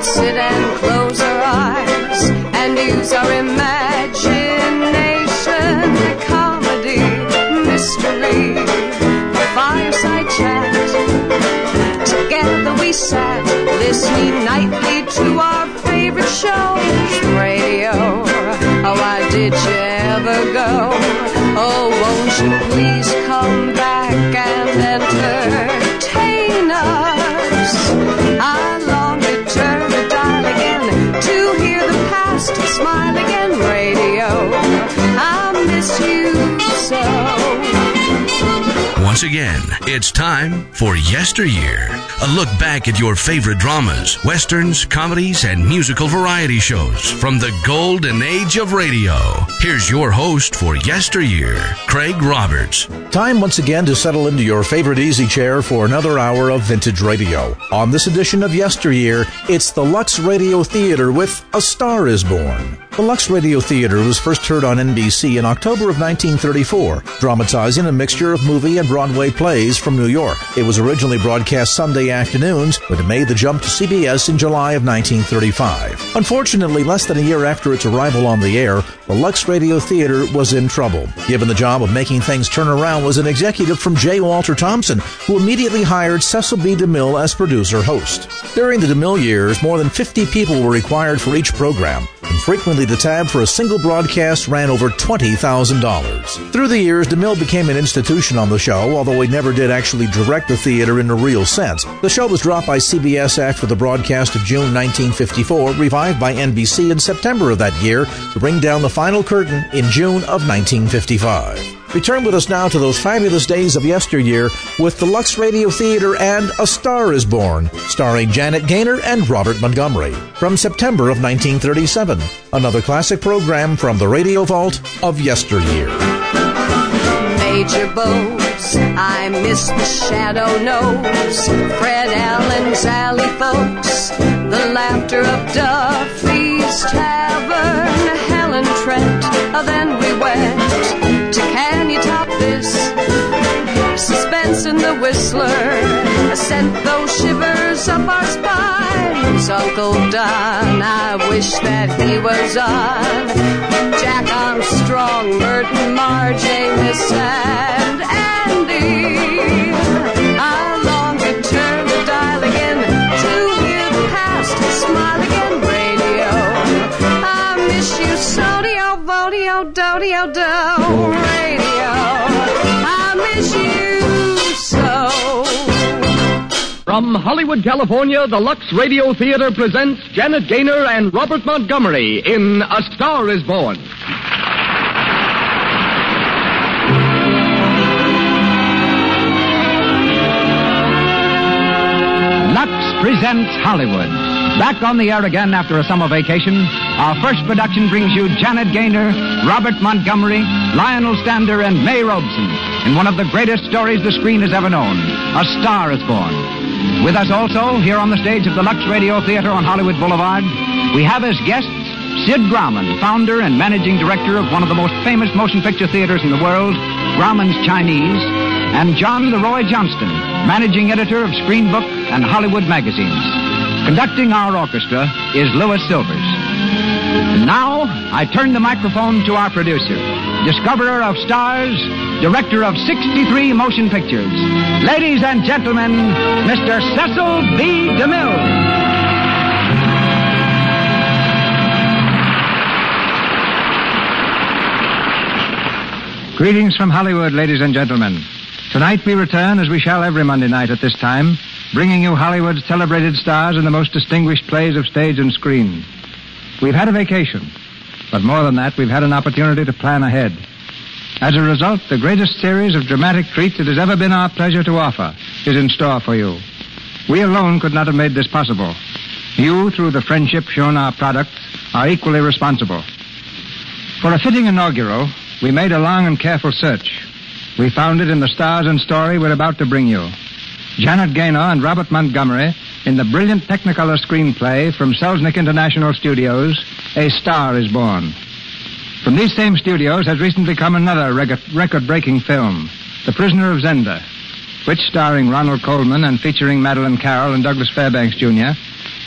we'd sit and close our eyes and use our imagination. Comedy, mystery, fireside chat. Together we sat, listening nightly to our favorite shows. Radio, oh, why did you ever go? Oh, won't you please come back and entertain us? I long to turn the dial again to hear the past smile again. Radio, I miss you so. Once again, it's time for Yesteryear, a look back at your favorite dramas, westerns, comedies, and musical variety shows from the golden age of radio. Here's your host for Yesteryear, Craig Roberts. Time once again to settle into your favorite easy chair for another hour of vintage radio. On this edition of Yesteryear, it's the Lux Radio Theater with A Star is Born. The Lux Radio Theater was first heard on NBC in October of 1934, dramatizing a mixture of movie and Broadway plays from New York. It was originally broadcast Sunday afternoons, but it made the jump to CBS in July of 1935. Unfortunately, less than a year after its arrival on the air, the Lux Radio Theater was in trouble. Given the job of making things turn around was an executive from J. Walter Thompson, who immediately hired Cecil B. DeMille as producer-host. During the DeMille years, more than 50 people were required for each program, and frequently the tab for a single broadcast ran over $20,000. Through the years, DeMille became an institution on the show, although he never did actually direct the theater in a real sense. The show was dropped by CBS after the broadcast of June 1954, revived by NBC in September of that year to bring down the final curtain in June of 1955. Return with us now to those fabulous days of yesteryear with the Lux Radio Theater and A Star is Born, starring Janet Gaynor and Robert Montgomery, from September of 1937. Another classic program from the Radio Vault of yesteryear. Major Bose, I miss the Shadow Nose, Fred Allen's Alley Folks, the laughter of Duffy's Tavern, Helen Trent, then we went to Can You Top This? Suspense in the Whistler sent those shivers up our spines. Uncle Don, I wish that he was on. Jack Armstrong, Merton, Marge, Amos, and Andy. I long to turn the dial again to hear the past smile again. Radio, I miss you so-dio, vodio, do-dio, do. Radio, I miss you so. From Hollywood, California, the Lux Radio Theater presents Janet Gaynor and Robert Montgomery in A Star is Born. Lux presents Hollywood. Back on the air again after a summer vacation, our first production brings you Janet Gaynor, Robert Montgomery, Lionel Stander, and May Robeson in one of the greatest stories the screen has ever known, A Star is Born. With us also, here on the stage of the Lux Radio Theater on Hollywood Boulevard, we have as guests Sid Grauman, founder and managing director of one of the most famous motion picture theaters in the world, Grauman's Chinese, and John Leroy Johnston, managing editor of Screen Book and Hollywood magazines. Conducting our orchestra is Louis Silvers. Now, I turn the microphone to our producer, discoverer of stars, director of 63 motion pictures. Ladies and gentlemen, Mr. Cecil B. DeMille. Greetings from Hollywood, ladies and gentlemen. Tonight we return, as we shall every Monday night at this time, bringing you Hollywood's celebrated stars in the most distinguished plays of stage and screen. We've had a vacation, but more than that, we've had an opportunity to plan ahead. As a result, the greatest series of dramatic treats it has ever been our pleasure to offer is in store for you. We alone could not have made this possible. You, through the friendship shown our products, are equally responsible. For a fitting inaugural, we made a long and careful search. We found it in the stars and story we're about to bring you. Janet Gaynor and Robert Montgomery in the brilliant Technicolor screenplay from Selznick International Studios, A Star is Born. From these same studios has recently come another record-breaking film, The Prisoner of Zenda, which, starring Ronald Colman and featuring Madeline Carroll and Douglas Fairbanks, Jr.,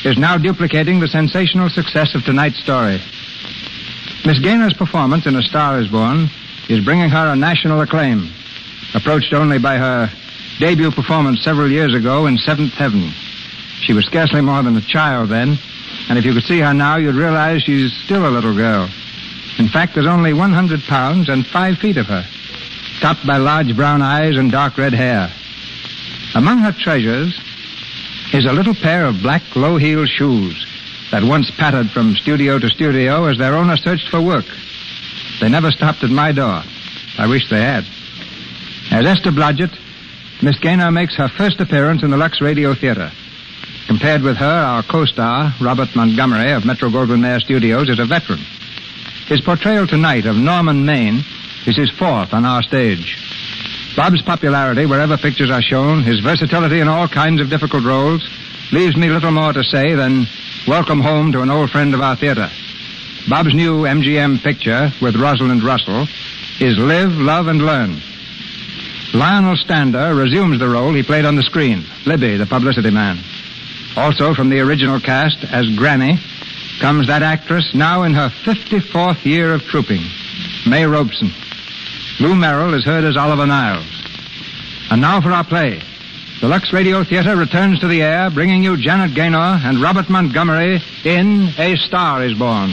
is now duplicating the sensational success of tonight's story. Miss Gaynor's performance in A Star is Born is bringing her a national acclaim, approached only by her debut performance several years ago in Seventh Heaven. She was scarcely more than a child then, and if you could see her now, you'd realize she's still a little girl. In fact, there's only 100 pounds and 5 feet of her, topped by large brown eyes and dark red hair. Among her treasures is a little pair of black low-heeled shoes that once pattered from studio to studio as their owner searched for work. They never stopped at my door. I wish they had. As Esther Blodgett, Miss Gaynor makes her first appearance in the Lux Radio Theater. Compared with her, our co-star, Robert Montgomery of Metro-Goldwyn-Mayer Studios, is a veteran. His portrayal tonight of Norman Maine is his fourth on our stage. Bob's popularity wherever pictures are shown, his versatility in all kinds of difficult roles, leaves me little more to say than welcome home to an old friend of our theater. Bob's new MGM picture with Rosalind Russell is Live, Love, and Learn. Lionel Stander resumes the role he played on the screen, Libby, the publicity man. Also from the original cast as Granny comes that actress now in her 54th year of trooping, May Robeson. Lou Merrill is heard as Oliver Niles. And now for our play. The Lux Radio Theater returns to the air, bringing you Janet Gaynor and Robert Montgomery in A Star is Born.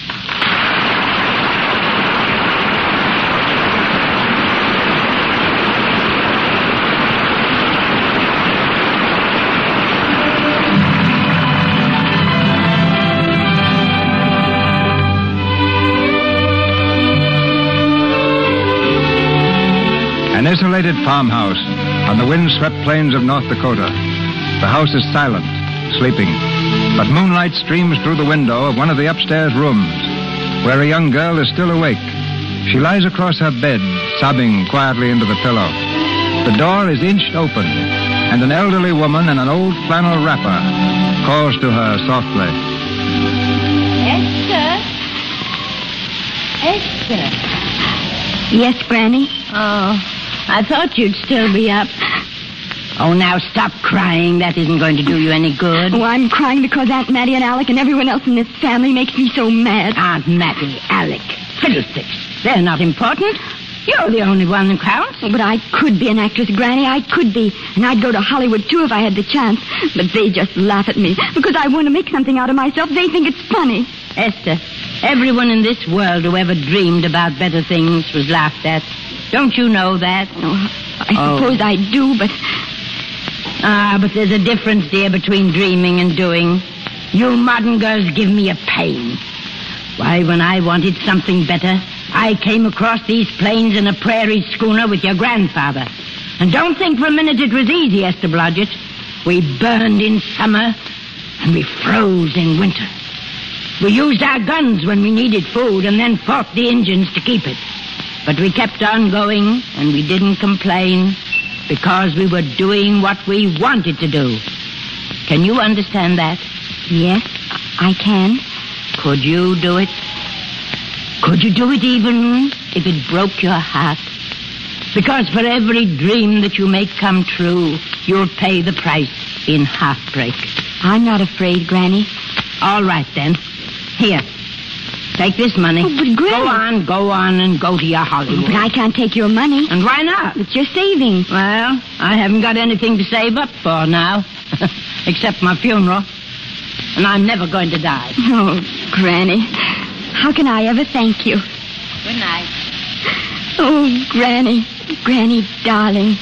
An isolated farmhouse on the wind-swept plains of North Dakota. The house is silent, sleeping, but moonlight streams through the window of one of the upstairs rooms, where a young girl is still awake. She lies across her bed, sobbing quietly into the pillow. The door is inched open, and an elderly woman in an old flannel wrapper calls to her softly. Esther? Esther? Yes, Granny? Oh, I thought you'd still be up. Oh, now stop crying. That isn't going to do you any good. Oh, I'm crying because Aunt Mattie and Alec and everyone else in this family makes me so mad. Aunt Mattie, Alec, fiddlesticks. They're not important. You're the only one who counts. Oh, but I could be an actress, Granny. I could be. And I'd go to Hollywood, too, if I had the chance. But they just laugh at me because I want to make something out of myself. They think it's funny. Esther, everyone in this world who ever dreamed about better things was laughed at. Don't you know that? Oh, I suppose I do, but... But there's a difference, dear, between dreaming and doing. You modern girls give me a pain. Why, when I wanted something better, I came across these plains in a prairie schooner with your grandfather. And don't think for a minute it was easy, Esther Blodgett. We burned in summer, and we froze in winter. We used our guns when we needed food, and then fought the Indians to keep it. But we kept on going, and we didn't complain, because we were doing what we wanted to do. Can you understand that? Yes, I can. Could you do it? Could you do it even if it broke your heart? Because for every dream that you make come true, you'll pay the price in heartbreak. I'm not afraid, Granny. All right, then. Here. Take this money. Oh, but Granny... Go on, and go to your Hollywood. But I can't take your money. And why not? It's your savings. Well, I haven't got anything to save up for now, except my funeral. And I'm never going to die. Oh, Granny, how can I ever thank you? Good night. Oh, Granny, Granny, darling.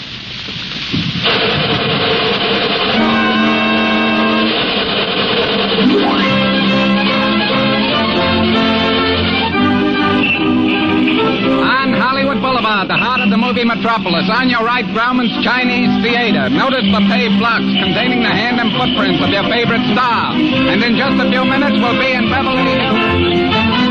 Boulevard, the heart of the movie metropolis. On your right, Grauman's Chinese Theater. Notice the paved blocks containing the hand and footprints of your favorite star. And in just a few minutes, we'll be in Beverly Hills.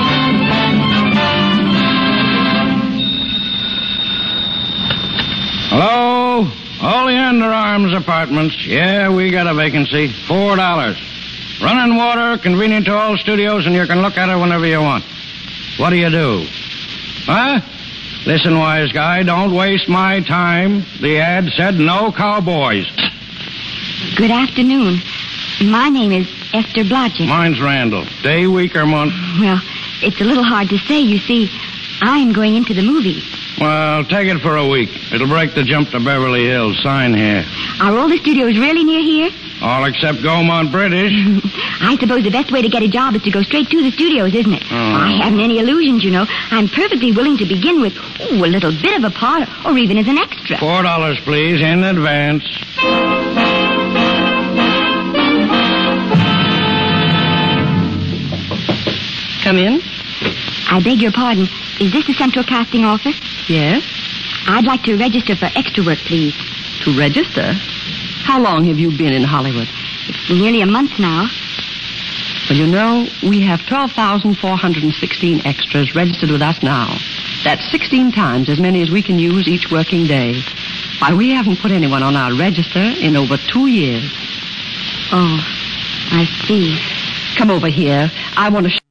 Hello? Oleander Arms Apartments. Yeah, we got a vacancy. $4. Running water, convenient to all studios, and you can look at it whenever you want. What do you do? Huh? Listen, wise guy, don't waste my time. The ad said no cowboys. Good afternoon. My name is Esther Blodgett. Mine's Randall. Day, week, or month? Well, it's a little hard to say. You see, I'm going into the movies. Well, take it for a week. It'll break the jump to Beverly Hills. Sign here. Are all the studios really near here? All except Gaumont British. I suppose the best way to get a job is to go straight to the studios, isn't it? I haven't any illusions, you know. I'm perfectly willing to begin with a little bit of a part, or even as an extra. $4, please, in advance. Come in. I beg your pardon. Is this the Central Casting Office? Yes. I'd like to register for extra work, please. To register? How long have you been in Hollywood? It's nearly a month now. Well, you know, we have 12,416 extras registered with us now. That's 16 times as many as we can use each working day. Why, we haven't put anyone on our register in over 2 years. Oh, I see. Come over here. I want to